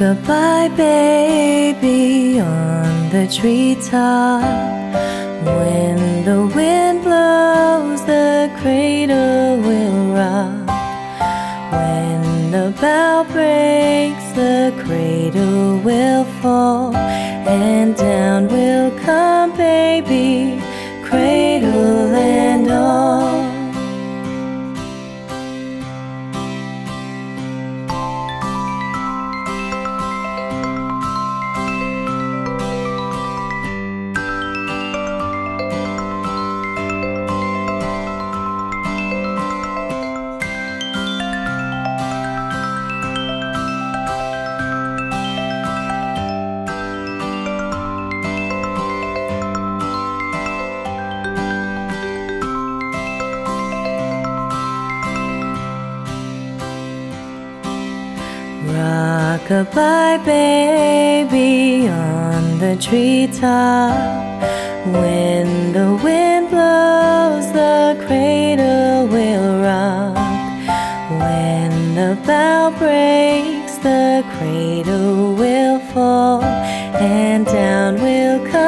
Rock-a-bye baby on the treetop. When the wind blows, the cradle will rock. When the bough breaks, the cradle will fall, and down will come baby, cradle and all. Rock-a-bye baby on the treetop. When the wind blows, the cradle will rock. When the bough breaks, the cradle will fall, and down will come